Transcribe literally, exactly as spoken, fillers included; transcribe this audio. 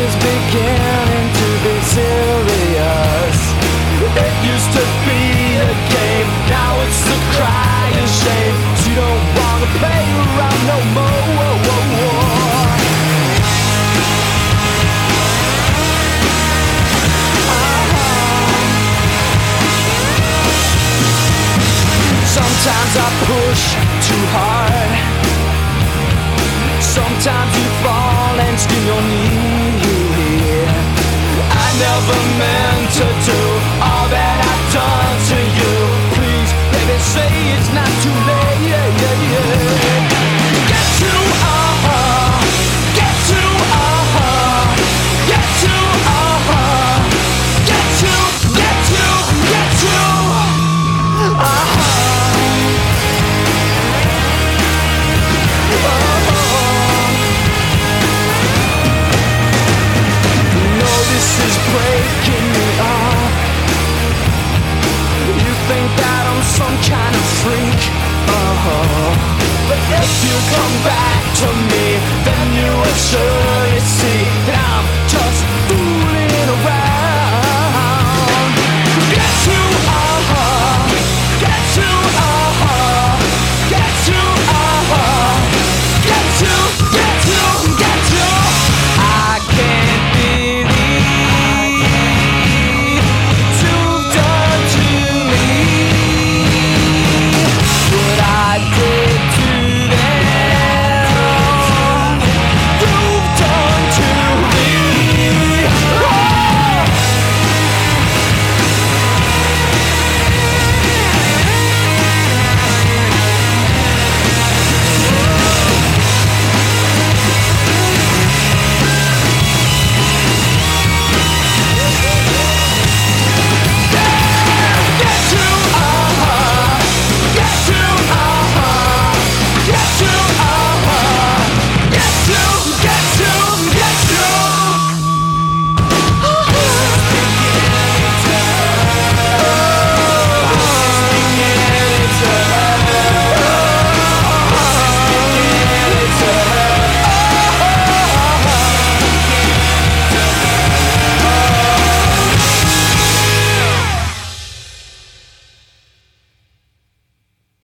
is beginning to be serious. It used to be a game, now it's a crying shame. So you don't wanna play around no more. Whoa, whoa, whoa. Sometimes I push too hard. Sometimes you fall and skin your knees.